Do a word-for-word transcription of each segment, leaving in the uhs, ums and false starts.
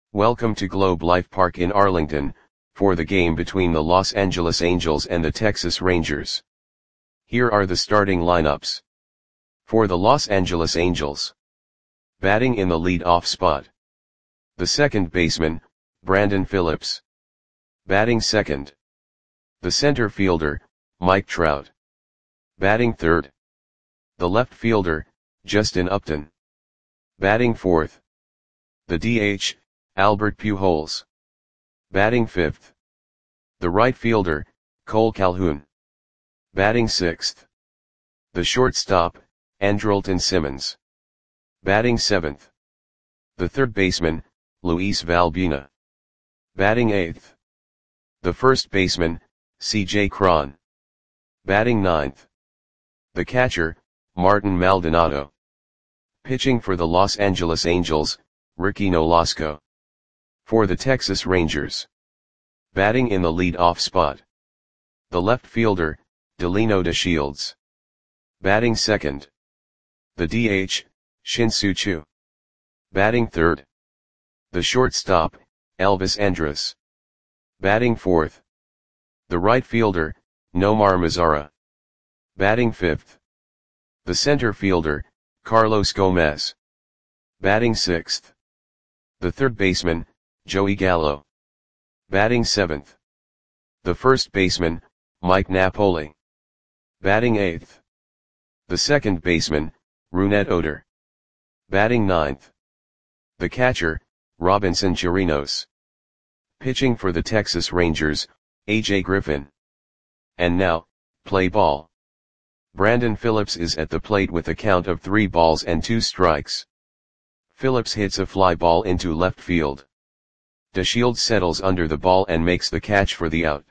Welcome to Globe Life Park in Arlington, for the game between the Los Angeles Angels and the Texas Rangers. Here are the starting lineups. For the Los Angeles Angels. Batting in the lead-off spot. The second baseman, Brandon Phillips. Batting second. The center fielder, Mike Trout. Batting third. The left fielder, Justin Upton. Batting fourth. The D H, Albert Pujols. Batting fifth. The right fielder, Cole Calhoun. Batting sixth. The shortstop, Andrelton Simmons. Batting seventh. The third baseman, Luis Valbuena. Batting eighth. The first baseman, C J Cron. Batting ninth. The catcher, Martin Maldonado. Pitching for the Los Angeles Angels, Ricky Nolasco. For the Texas Rangers. Batting in the lead-off spot. The left fielder, Delino DeShields. Batting second. The D H, Shin-Soo Choo. Batting third. The shortstop, Elvis Andrus. Batting fourth. The right fielder, Nomar Mazara. Batting fifth. The center fielder, Carlos Gomez. Batting sixth. The third baseman, Joey Gallo. Batting seventh. The first baseman, Mike Napoli. Batting eighth. The second baseman, Rougned Odor. Batting ninth. The catcher, Robinson Chirinos. Pitching for the Texas Rangers, A J Griffin. And now, play ball. Brandon Phillips is at the plate with a count of three balls and two strikes. Phillips hits a fly ball into left field. DeShields settles under the ball and makes the catch for the out.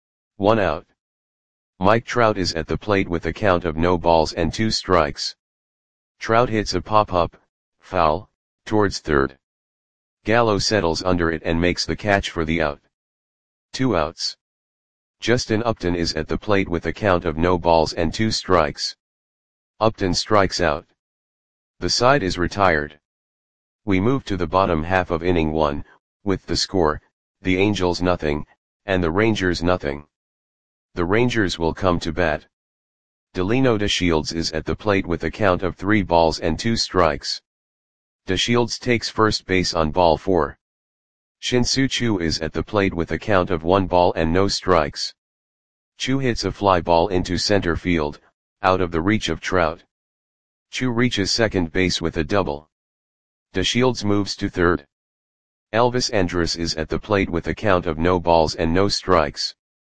One out. Mike Trout is at the plate with a count of no balls and two strikes. Trout hits a pop-up, foul, towards third. Gallo settles under it and makes the catch for the out. Two outs. Justin Upton is at the plate with a count of no balls and two strikes. Upton strikes out. The side is retired. We move to the bottom half of inning one, with the score, the Angels nothing, and the Rangers nothing. The Rangers will come to bat. Delino DeShields is at the plate with a count of three balls and two strikes. DeShields takes first base on ball four. Shin-Soo Choo is at the plate with a count of one ball and no strikes. Choo hits a fly ball into center field, out of the reach of Trout. Choo reaches second base with a double. DeShields moves to third. Elvis Andrus is at the plate with a count of no balls and no strikes.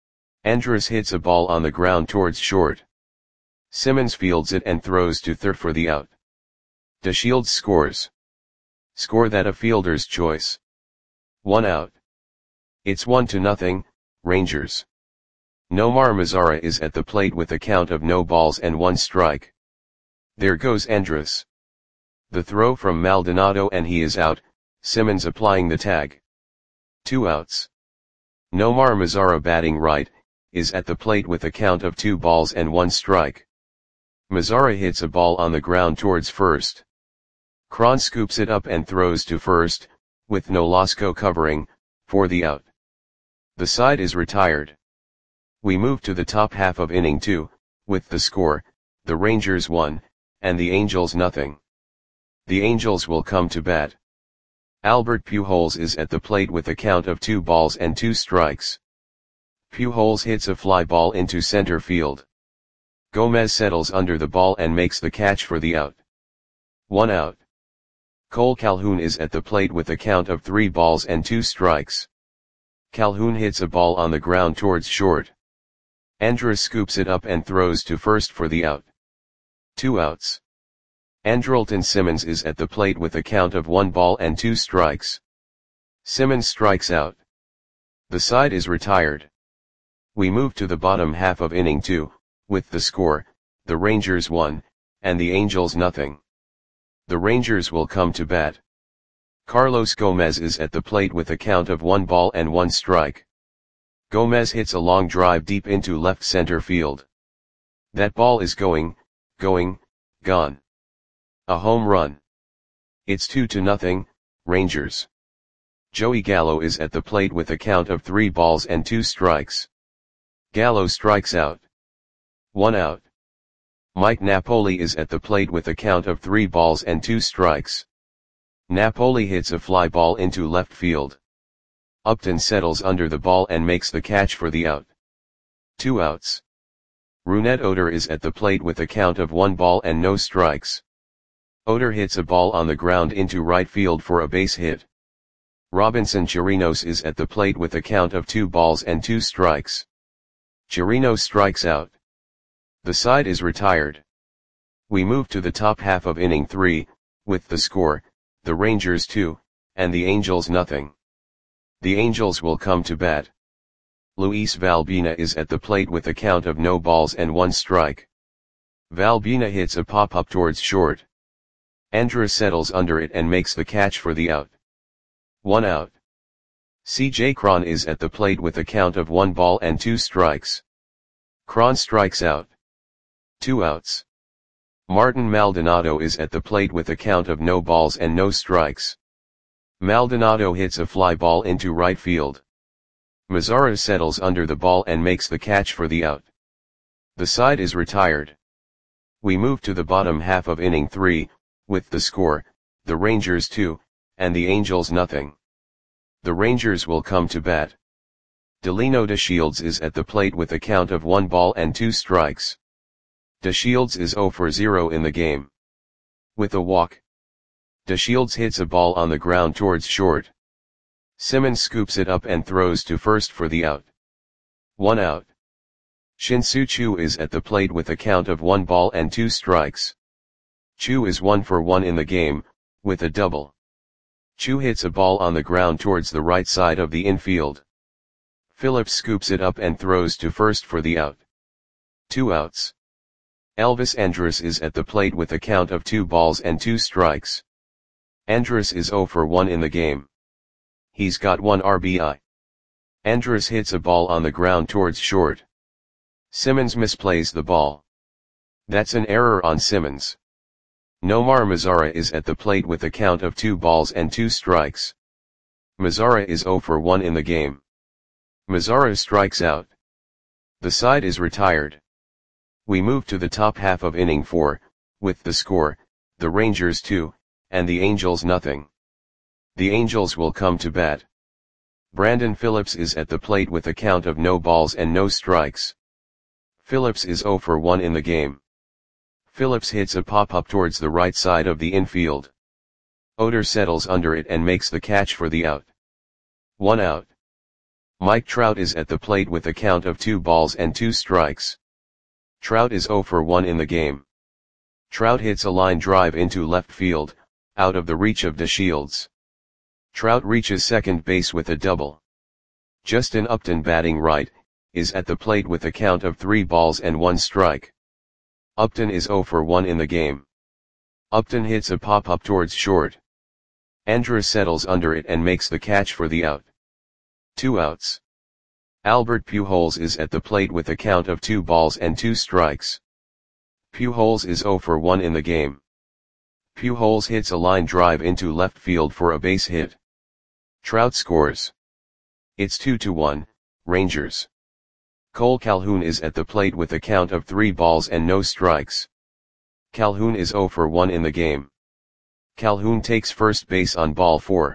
Andrus hits a ball on the ground towards short. Simmons fields it and throws to third for the out. DeShields scores. Score that a fielder's choice. One out. It's one to nothing, Rangers. Nomar Mazara is at the plate with a count of no balls and one strike. There goes Andrus. The throw from Maldonado and he is out, Simmons applying the tag. Two outs. Nomar Mazara batting right, is at the plate with a count of two balls and one strike. Mazara hits a ball on the ground towards first. Cron scoops it up and throws to first, with Nolasco covering, for the out. The side is retired. We move to the top half of inning two, with the score, the Rangers one, and the Angels nothing. The Angels will come to bat. Albert Pujols is at the plate with a count of two balls and two strikes. Pujols hits a fly ball into center field. Gomez settles under the ball and makes the catch for the out. One out. Cole Calhoun is at the plate with a count of three balls and two strikes. Calhoun hits a ball on the ground towards short. Andrus scoops it up and throws to first for the out. Two outs. Andrelton Simmons is at the plate with a count of one ball and two strikes. Simmons strikes out. The side is retired. We move to the bottom half of inning two, with the score, the Rangers one, and the Angels nothing. The Rangers will come to bat. Carlos Gomez is at the plate with a count of one ball and one strike. Gomez hits a long drive deep into left center field. That ball is going, going, gone. A home run. It's two to nothing, Rangers. Joey Gallo is at the plate with a count of three balls and two strikes. Gallo strikes out. One out. Mike Napoli is at the plate with a count of three balls and two strikes. Napoli hits a fly ball into left field. Upton settles under the ball and makes the catch for the out. Two outs. Rougned Odor is at the plate with a count of one ball and no strikes. Odor hits a ball on the ground into right field for a base hit. Robinson Chirinos is at the plate with a count of two balls and two strikes. Chirinos strikes out. The side is retired. We move to the top half of inning three, with the score, the Rangers two, and the Angels nothing. The Angels will come to bat. Luis Valbuena is at the plate with a count of no balls and one strike. Valbuena hits a pop-up towards short. Andrus settles under it and makes the catch for the out. One out. C J Cron is at the plate with a count of one ball and two strikes. Cron strikes out. Two outs. Martin Maldonado is at the plate with a count of no balls and no strikes. Maldonado hits a fly ball into right field. Mazara settles under the ball and makes the catch for the out. The side is retired. We move to the bottom half of inning three, with the score, the Rangers two, and the Angels nothing. The Rangers will come to bat. Delino DeShields is at the plate with a count of one ball and two strikes. DeShields is zero for zero in the game. With a walk. DeShields hits a ball on the ground towards short. Simmons scoops it up and throws to first for the out. One out. Shin-Soo Choo is at the plate with a count of one ball and two strikes. Choo is one for one in the game, with a double. Choo hits a ball on the ground towards the right side of the infield. Phillips scoops it up and throws to first for the out. Two outs. Elvis Andrus is at the plate with a count of two balls and two strikes. Andrus is zero for one in the game. He's got one R B I. Andrus hits a ball on the ground towards short. Simmons misplays the ball. That's an error on Simmons. Nomar Mazara is at the plate with a count of two balls and two strikes. Mazara is zero for one in the game. Mazara strikes out. The side is retired. We move to the top half of inning four, with the score, the Rangers two, and the Angels nothing. The Angels will come to bat. Brandon Phillips is at the plate with a count of no balls and no strikes. Phillips is zero for one in the game. Phillips hits a pop-up towards the right side of the infield. Odor settles under it and makes the catch for the out. One out. Mike Trout is at the plate with a count of two balls and two strikes. Trout is zero for one in the game. Trout hits a line drive into left field, out of the reach of DeShields. Trout reaches second base with a double. Justin Upton, batting right, is at the plate with a count of three balls and one strike. Upton is zero for one in the game. Upton hits a pop-up towards short. Andrus settles under it and makes the catch for the out. Two outs. Albert Pujols is at the plate with a count of two balls and two strikes. Pujols is zero for one in the game. Pujols hits a line drive into left field for a base hit. Trout scores. It's two to one, Rangers. Cole Calhoun is at the plate with a count of three balls and no strikes. Calhoun is zero for one in the game. Calhoun takes first base on ball four.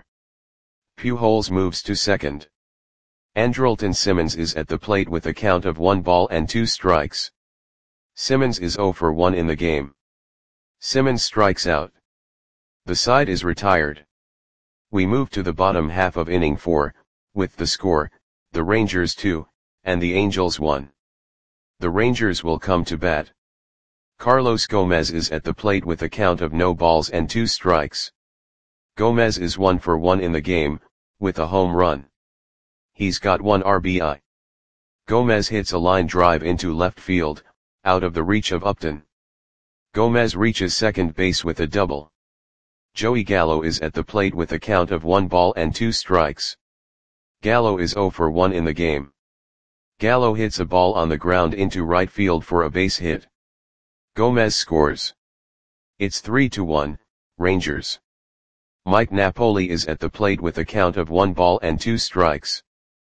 Pujols moves to second. Andrelton Simmons is at the plate with a count of one ball and two strikes. Simmons is zero for one in the game. Simmons strikes out. The side is retired. We move to the bottom half of inning four, with the score, the Rangers two, and the Angels one. The Rangers will come to bat. Carlos Gomez is at the plate with a count of no balls and two strikes. Gomez is one for one in the game, with a home run. He's got one R B I. Gomez hits a line drive into left field, out of the reach of Upton. Gomez reaches second base with a double. Joey Gallo is at the plate with a count of one ball and two strikes. Gallo is zero for one in the game. Gallo hits a ball on the ground into right field for a base hit. Gomez scores. It's three to one, Rangers. Mike Napoli is at the plate with a count of one ball and two strikes.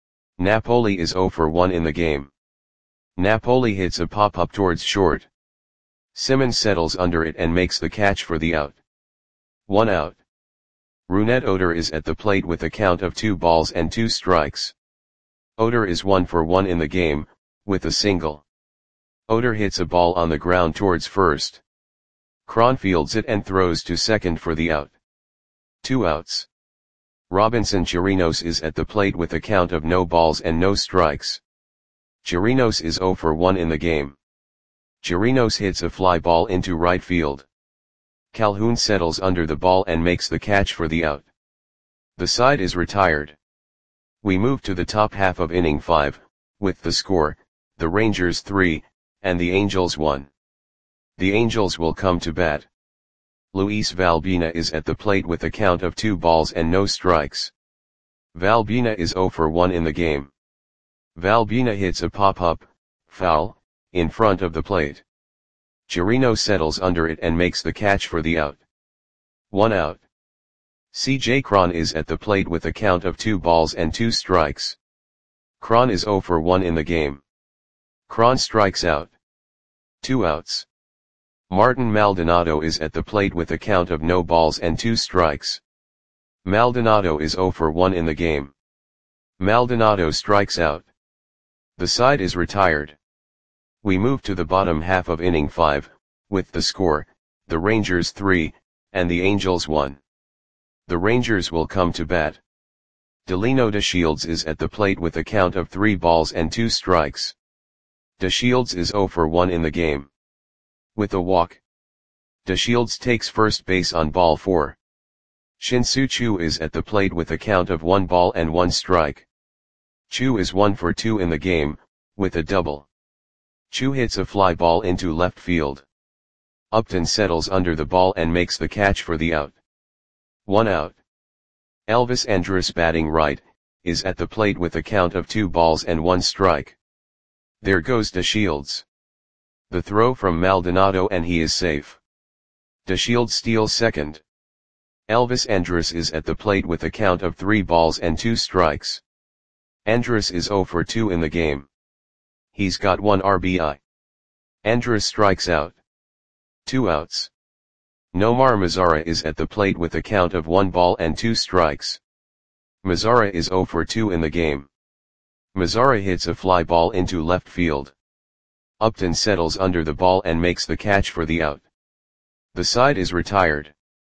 Napoli is zero for one in the game. Napoli hits a pop-up towards short. Simmons settles under it and makes the catch for the out. One out. Rougned Odor is at the plate with a count of two balls and two strikes. Odor is one for one in the game, with a single. Odor hits a ball on the ground towards first. Cron fields it and throws to second for the out. Two outs. Robinson Chirinos is at the plate with a count of no balls and no strikes. Chirinos is zero for one in the game. Chirinos hits a fly ball into right field. Calhoun settles under the ball and makes the catch for the out. The side is retired. We move to the top half of inning five, with the score, the Rangers three, and the Angels one. The Angels will come to bat. Luis Valbuena is at the plate with a count of two balls and no strikes. Valbuena is zero for one in the game. Valbuena hits a pop-up, foul, in front of the plate. Chirinos settles under it and makes the catch for the out. One out. C J Cron is at the plate with a count of two balls and two strikes. Cron is zero for one in the game. Cron strikes out. Two outs. Martin Maldonado is at the plate with a count of no balls and two strikes. Maldonado is zero for one in the game. Maldonado strikes out. The side is retired. We move to the bottom half of inning five, with the score, the Rangers three, and the Angels one. The Rangers will come to bat. Delino DeShields is at the plate with a count of three balls and two strikes. DeShields is zero for one in the game. With a walk. DeShields takes first base on ball four. Shin-Soo Choo is at the plate with a count of one ball and one strike. Choo is one for two in the game, with a double. Choo hits a fly ball into left field. Upton settles under the ball and makes the catch for the out. One out. Elvis Andrus, batting right, is at the plate with a count of two balls and one strike. There goes DeShields. The throw from Maldonado and he is safe. DeShields steals second. Elvis Andrus is at the plate with a count of three balls and two strikes. Andrus is zero for two in the game. He's got one R B I. Andrus strikes out. Two outs. Nomar Mazara is at the plate with a count of one ball and two strikes. Mazara is zero for two in the game. Mazara hits a fly ball into left field. Upton settles under the ball and makes the catch for the out. The side is retired.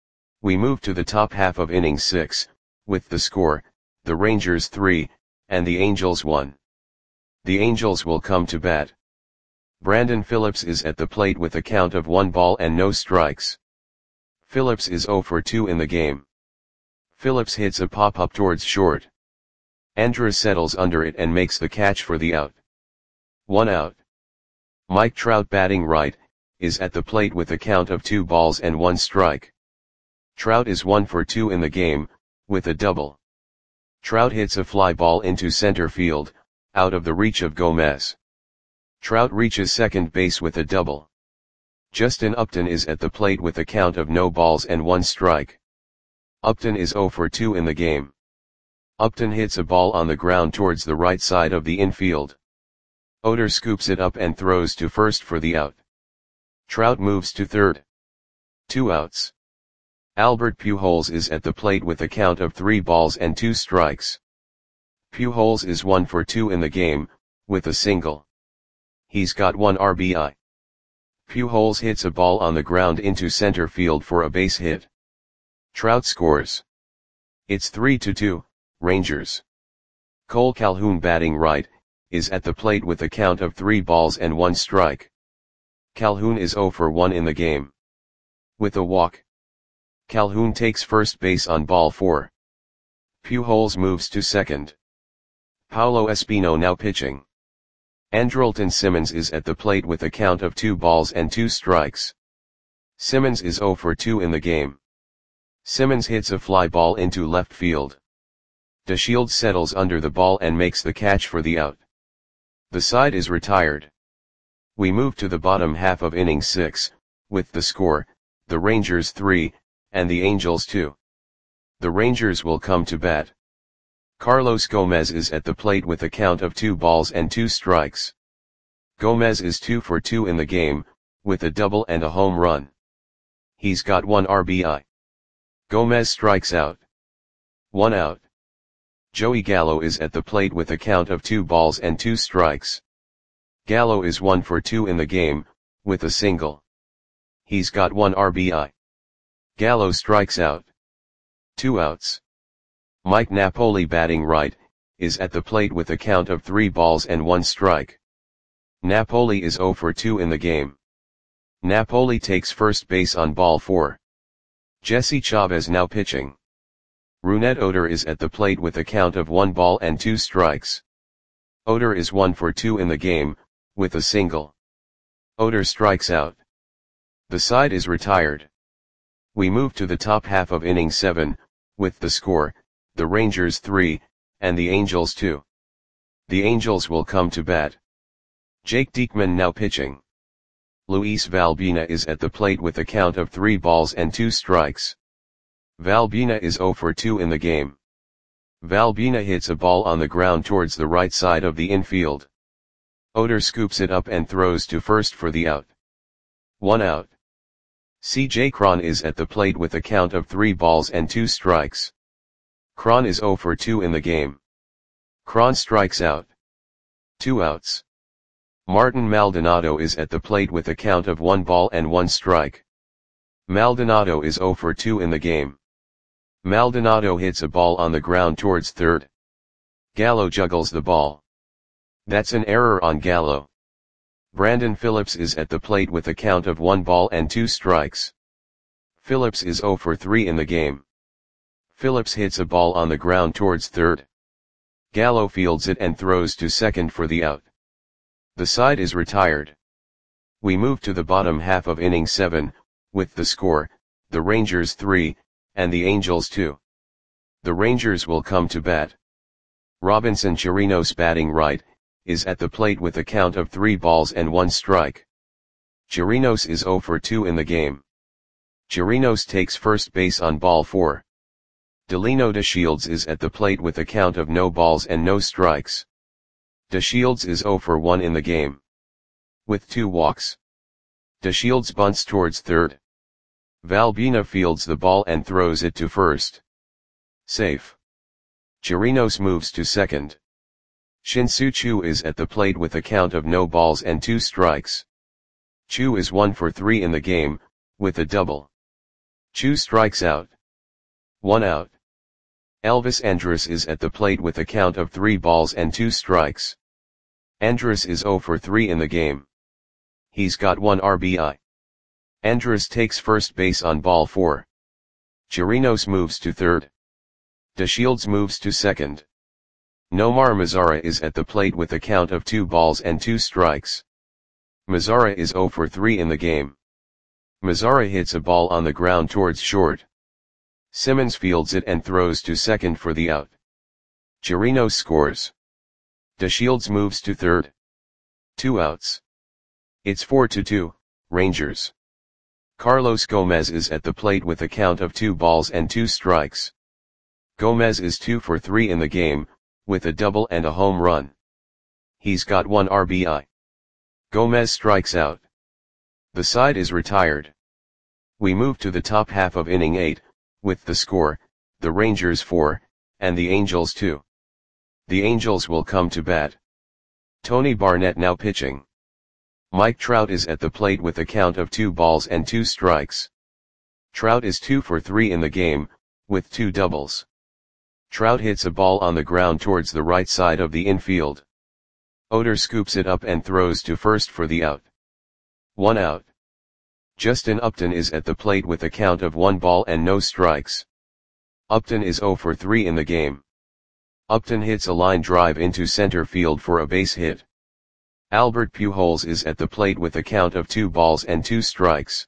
We move to the top half of inning six, with the score, the Rangers three, and the Angels one. The Angels will come to bat. Brandon Phillips is at the plate with a count of one ball and no strikes. Phillips is zero for two in the game. Phillips hits a pop-up towards short. Andrus settles under it and makes the catch for the out. One out. Mike Trout, batting right, is at the plate with a count of two balls and one strike. Trout is one for two in the game, with a double. Trout hits a fly ball into center field, out of the reach of Gomez. Trout reaches second base with a double. Justin Upton is at the plate with a count of no balls and one strike. Upton is zero for two in the game. Upton hits a ball on the ground towards the right side of the infield. Odor scoops it up and throws to first for the out. Trout moves to third. Two outs. Albert Pujols is at the plate with a count of three balls and two strikes. Pujols is one for two in the game, with a single. He's got one R B I. Pujols hits a ball on the ground into center field for a base hit. Trout scores. It's three to two, Rangers. Cole Calhoun, batting right, is at the plate with a count of three balls and one strike. Calhoun is zero for one in the game. With a walk. Calhoun takes first base on ball four. Pujols moves to second. Paulo Espino now pitching. Andrelton Simmons is at the plate with a count of two balls and two strikes. Simmons is zero for two in the game. Simmons hits a fly ball into left field. DeShields settles under the ball and makes the catch for the out. The side is retired. We move to the bottom half of inning six, with the score, the Rangers three, and the Angels two. The Rangers will come to bat. Carlos Gomez is at the plate with a count of two balls and two strikes. Gomez is two for two in the game, with a double and a home run. He's got one R B I. Gomez strikes out. One out. Joey Gallo is at the plate with a count of two balls and two strikes. Gallo is one for two in the game, with a single. He's got one R B I. Gallo strikes out. Two outs. Mike Napoli, batting right, is at the plate with a count of three balls and one strike. Napoli is zero for two in the game. Napoli takes first base on ball four. Jesse Chavez now pitching. Rougned Odor is at the plate with a count of one ball and two strikes. Odor is one for two in the game, with a single. Odor strikes out. The side is retired. We move to the top half of inning seven, with the score, the Rangers three, and the Angels two. The Angels will come to bat. Jake Diekman now pitching. Luis Valbuena is at the plate with a count of three balls and two strikes. Valbuena is zero for two in the game. Valbuena hits a ball on the ground towards the right side of the infield. Odor scoops it up and throws to first for the out. One out. C J Cron is at the plate with a count of three balls and two strikes. Cron is zero for two in the game. Cron strikes out. Two outs. Martin Maldonado is at the plate with a count of one ball and one strike. Maldonado is zero for two in the game. Maldonado hits a ball on the ground towards third. Gallo juggles the ball. That's an error on Gallo. Brandon Phillips is at the plate with a count of one ball and two strikes. Phillips is zero for three in the game. Phillips hits a ball on the ground towards third. Gallo fields it and throws to second for the out. The side is retired. We move to the bottom half of inning seven, with the score, the Rangers three, and the Angels two. The Rangers will come to bat. Robinson Chirinos, batting right, is at the plate with a count of three balls and one strike. Chirinos is zero for two in the game. Chirinos takes first base on ball four. Delino DeShields is at the plate with a count of no balls and no strikes. DeShields is zero for one in the game. With two walks. DeShields bunts towards third. Valbuena fields the ball and throws it to first. Safe. Chirinos moves to second. Shin-Soo Choo is at the plate with a count of no balls and two strikes. Choo is one for three in the game, with a double. Choo strikes out. One out. Elvis Andrus is at the plate with a count of three balls and two strikes. Andrus is zero for three in the game. He's got one R B I. Andrus takes first base on ball four. Chirinos moves to third. DeShields moves to second. Nomar Mazara is at the plate with a count of two balls and two strikes. Mazara is zero for three in the game. Mazara hits a ball on the ground towards short. Simmons fields it and throws to second for the out. Chirinos scores. DeShields moves to third. Two outs. It's four to two, Rangers. Carlos Gomez is at the plate with a count of two balls and two strikes. Gomez is two for three in the game, with a double and a home run. He's got one R B I. Gomez strikes out. The side is retired. We move to the top half of inning eight, with the score, the Rangers four, and the Angels two. The Angels will come to bat. Tony Barnett now pitching. Mike Trout is at the plate with a count of two balls and two strikes. Trout is two for three in the game, with two doubles. Trout hits a ball on the ground towards the right side of the infield. Odor scoops it up and throws to first for the out. One out. Justin Upton is at the plate with a count of one ball and no strikes. Upton is zero for three in the game. Upton hits a line drive into center field for a base hit. Albert Pujols is at the plate with a count of two balls and two strikes.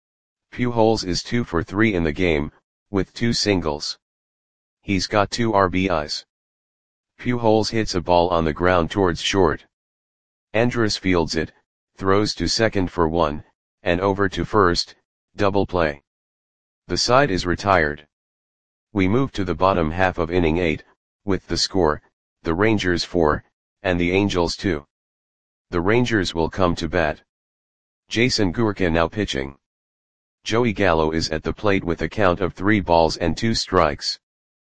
Pujols is two for three in the game, with two singles. He's got two R B Is. Pujols hits a ball on the ground towards short. Andrus fields it, throws to second for one, and over to first, double play. The side is retired. We move to the bottom half of inning eight, with the score, the Rangers four, and the Angels two. The Rangers will come to bat. Jason Gurka now pitching. Joey Gallo is at the plate with a count of three balls and two strikes.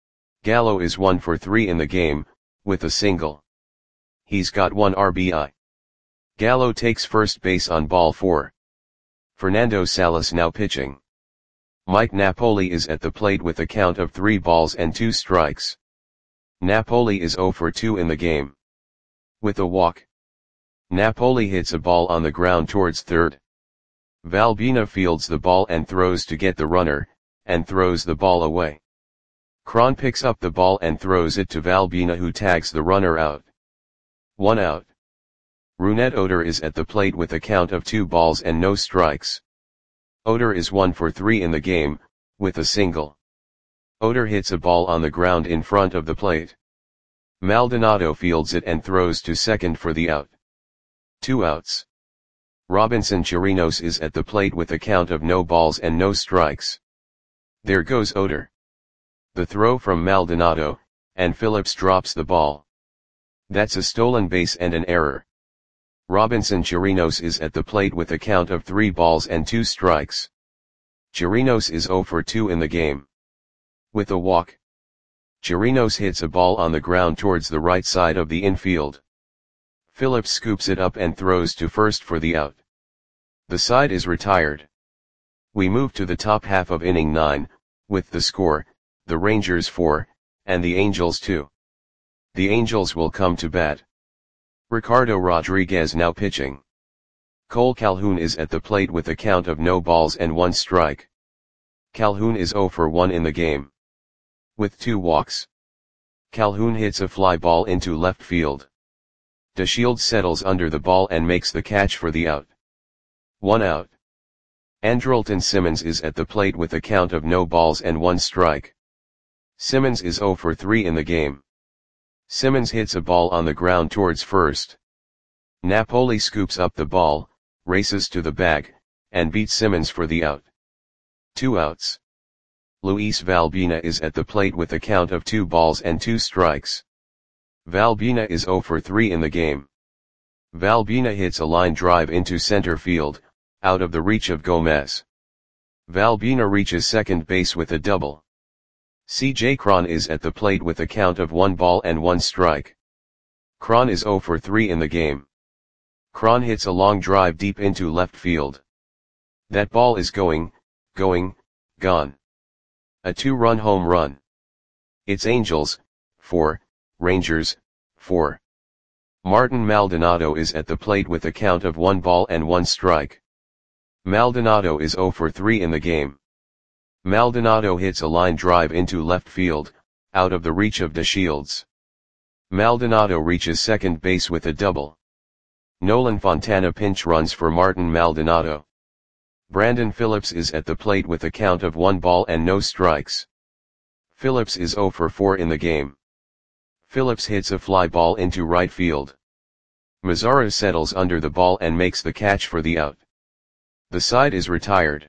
Gallo is one for three in the game, with a single. He's got one R B I. Gallo takes first base on ball four. Fernando Salas now pitching. Mike Napoli is at the plate with a count of three balls and two strikes. Napoli is zero for two in the game. With a walk. Napoli hits a ball on the ground towards third. Valbuena fields the ball and throws to get the runner, and throws the ball away. Cron picks up the ball and throws it to Valbuena, who tags the runner out. One out. Rougned Odor is at the plate with a count of two balls and no strikes. Odor is one for three in the game, with a single. Odor hits a ball on the ground in front of the plate. Maldonado fields it and throws to second for the out. Two outs. Robinson Chirinos is at the plate with a count of no balls and no strikes. There goes Odor. The throw from Maldonado, and Phillips drops the ball. That's a stolen base and an error. Robinson Chirinos is at the plate with a count of three balls and two strikes. Chirinos is zero for two in the game. With a walk. Chirinos hits a ball on the ground towards the right side of the infield. Phillips scoops it up and throws to first for the out. The side is retired. We move to the top half of inning nine, with the score, the Rangers four, and the Angels two. The Angels will come to bat. Ricardo Rodriguez now pitching. Cole Calhoun is at the plate with a count of no balls and one strike. Calhoun is zero for one in the game. With two walks. Calhoun hits a fly ball into left field. DeShields settles under the ball and makes the catch for the out. One out. Andrelton Simmons is at the plate with a count of no balls and one strike. Simmons is zero for three in the game. Simmons hits a ball on the ground towards first. Napoli scoops up the ball, races to the bag, and beats Simmons for the out. Two outs. Luis Valbuena is at the plate with a count of two balls and two strikes. Valbuena is zero for three in the game. Valbuena hits a line drive into center field, out of the reach of Gomez. Valbuena reaches second base with a double. C J Cron is at the plate with a count of one ball and one strike. Cron is zero for three in the game. Cron hits a long drive deep into left field. That ball is going, going, gone. A two-run home run. It's Angels, four, Rangers, four. Martin Maldonado is at the plate with a count of one ball and one strike. Maldonado is zero for three in the game. Maldonado hits a line drive into left field, out of the reach of DeShields. Maldonado reaches second base with a double. Nolan Fontana pinch runs for Martin Maldonado. Brandon Phillips is at the plate with a count of one ball and no strikes. Phillips is zero for four in the game. Phillips hits a fly ball into right field. Mazara settles under the ball and makes the catch for the out. The side is retired.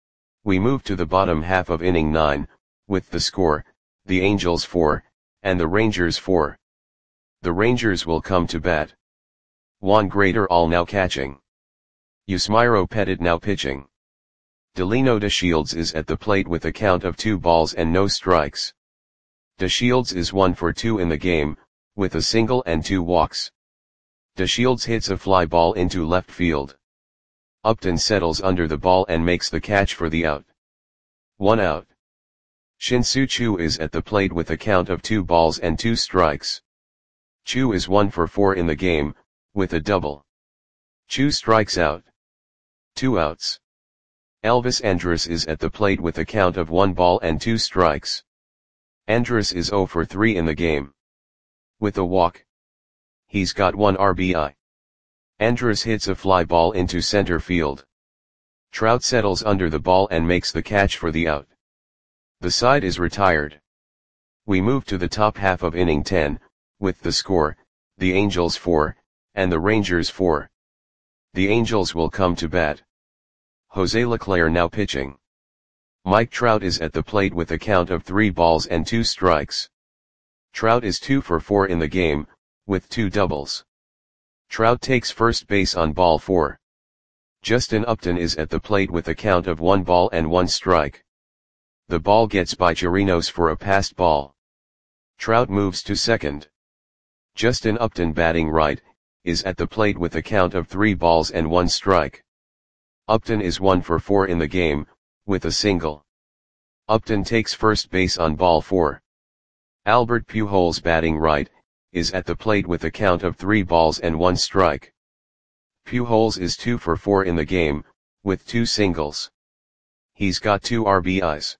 We move to the bottom half of inning nine, with the score, the Angels four, and the Rangers four. The Rangers will come to bat. Juan Graterol now catching. Yusmeiro Petit now pitching. Delino DeShields is at the plate with a count of two balls and no strikes. DeShields is one for two in the game, with a single and two walks. DeShields hits a fly ball into left field. Upton settles under the ball and makes the catch for the out. One out. Shin-Soo Choo is at the plate with a count of two balls and two strikes. Choo is one for four in the game, with a double. Choo strikes out. Two outs. Elvis Andrus is at the plate with a count of one ball and two strikes. Andrus is zero for three in the game. With a walk. He's got one R B I. Andrus hits a fly ball into center field. Trout settles under the ball and makes the catch for the out. The side is retired. We move to the top half of inning ten, with the score, the Angels four, and the Rangers four. The Angels will come to bat. Jose Leclerc now pitching. Mike Trout is at the plate with a count of three balls and two strikes. Trout is two for four in the game, with two doubles. Trout takes first base on ball four. Justin Upton is at the plate with a count of one ball and one strike. The ball gets by Chirinos for a passed ball. Trout moves to second. Justin Upton, batting right, is at the plate with a count of three balls and one strike. Upton is one for four in the game, with a single. Upton takes first base on ball four. Albert Pujols, batting right, is at the plate with a count of three balls and one strike. Pujols is two for four in the game, with two singles. He's got two R B Is.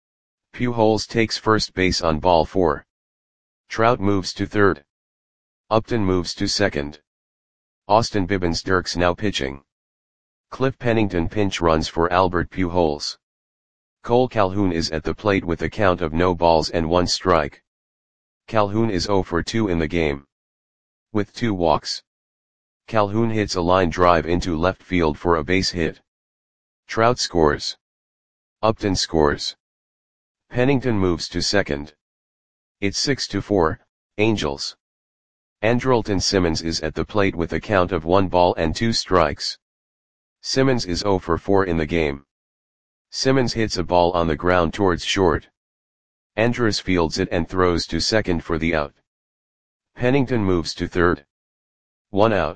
Pujols takes first base on ball four. Trout moves to third. Upton moves to second. Austin Bibbins Dirks now pitching. Cliff Pennington pinch runs for Albert Pujols. Cole Calhoun is at the plate with a count of no balls and one strike. Calhoun is zero for two in the game, with two walks. Calhoun hits a line drive into left field for a base hit. Trout scores. Upton scores. Pennington moves to second. It's six to four, Angels. Andrelton Simmons is at the plate with a count of one ball and two strikes. Simmons is zero for four in the game. Simmons hits a ball on the ground towards short. Andrus fields it and throws to second for the out. Pennington moves to third. One out.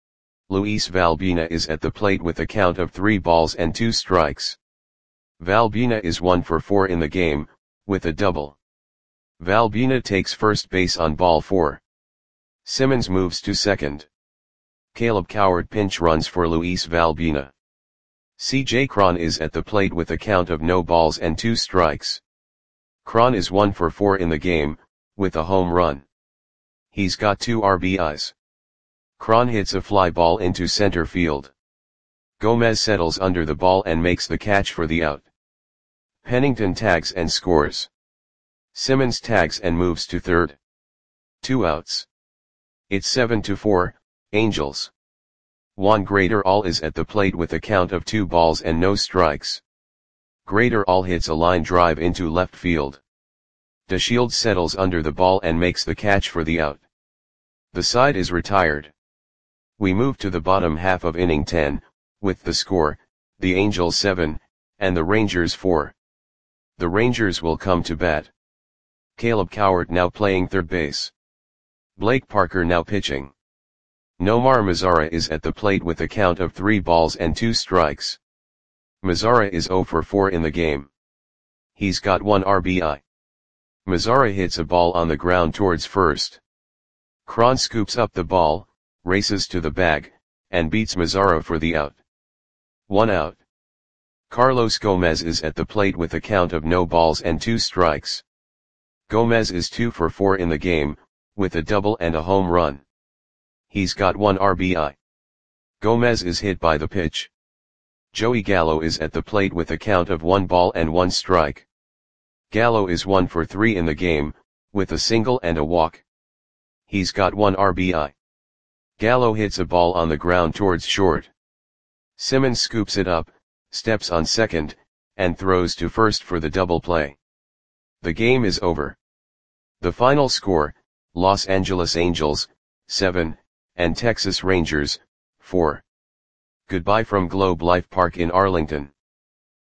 Luis Valbuena is at the plate with a count of three balls and two strikes. Valbuena is one for four in the game, with a double. Valbuena takes first base on ball four. Simmons moves to second. Caleb Cowart pinch runs for Luis Valbuena. C J Cron is at the plate with a count of no balls and two strikes. Cron is one for four in the game, with a home run. He's got two R B Is. Cron hits a fly ball into center field. Gomez settles under the ball and makes the catch for the out. Pennington tags and scores. Simmons tags and moves to third. Two outs. It's seven to four, Angels. Juan Graterol is at the plate with a count of two balls and no strikes. Graterol hits a line drive into left field. DeShields settles under the ball and makes the catch for the out. The side is retired. We move to the bottom half of inning ten, with the score, the Angels seven, and the Rangers four. The Rangers will come to bat. Caleb Cowart now playing third base. Blake Parker now pitching. Nomar Mazara is at the plate with a count of three balls and two strikes. Mazara is zero for four in the game. He's got one R B I. Mazara hits a ball on the ground towards first. Cron scoops up the ball, races to the bag, and beats Mazara for the out. One out. Carlos Gomez is at the plate with a count of no balls and two strikes. Gomez is two for four in the game, with a double and a home run. He's got one R B I. Gomez is hit by the pitch. Joey Gallo is at the plate with a count of one ball and one strike. Gallo is one for three in the game, with a single and a walk. He's got one R B I. Gallo hits a ball on the ground towards short. Simmons scoops it up, steps on second, and throws to first for the double play. The game is over. The final score, Los Angeles Angels, seven, and Texas Rangers, four. Goodbye from Globe Life Park in Arlington.